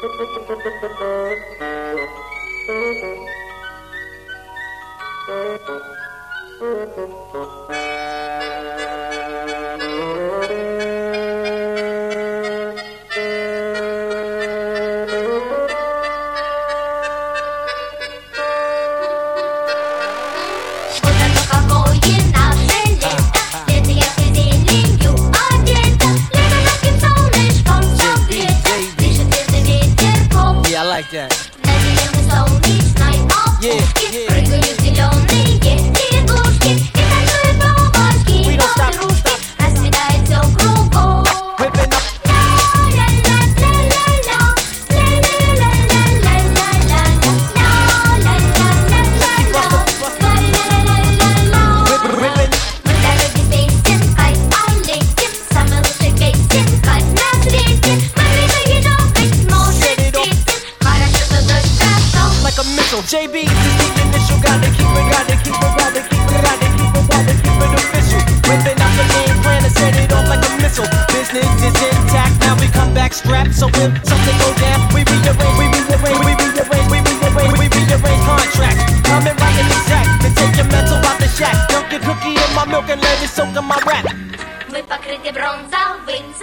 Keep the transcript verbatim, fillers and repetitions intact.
Like that. Yeah, yeah. We don't stop, don't stop. Whipping up. J B, this deep initial, gotta keep it, gotta keep it, gotta keep it, gotta keep it, gotta keep it official. Whipping out the game plan and set it off like a missile. Business is intact, now we come back strapped. So if something go down, we rearrange, we rearrange, we rearrange, we rearrange, we rearrange contracts. Coming right in exact, then take your mental out the shack. Dunk your cookie in my milk and let it soak in my rap. Мы покрыты бронзовым